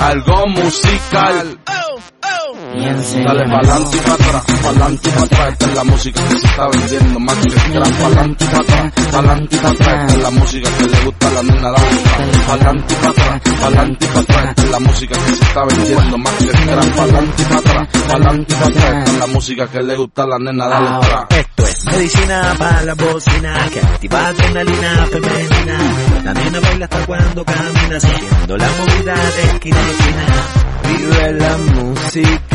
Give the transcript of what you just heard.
algo musical. Dale pa'lante y pa' atrás, pa'lante y pa' atrás. Esta es la música que se está vendiendo más que el crack. Pa'lante y pa' atrás, pa'lante y pa' atrás. Esta es la música que le gusta a la nena. Pa'lante y pa' atrás, pa'lante y pa' atrás. Esta es la música que se está vendiendo más que el crack. Pa'lante y pa' atrás, pa'lante y pa' atrás. Esta es la música que le gusta a la nena. Dale atrás. Esto es medicina para la bocina que activa adrenalina femenina. La nena baila hasta cuando camina, siguiendo la movida de esquina a esquina. Vive la música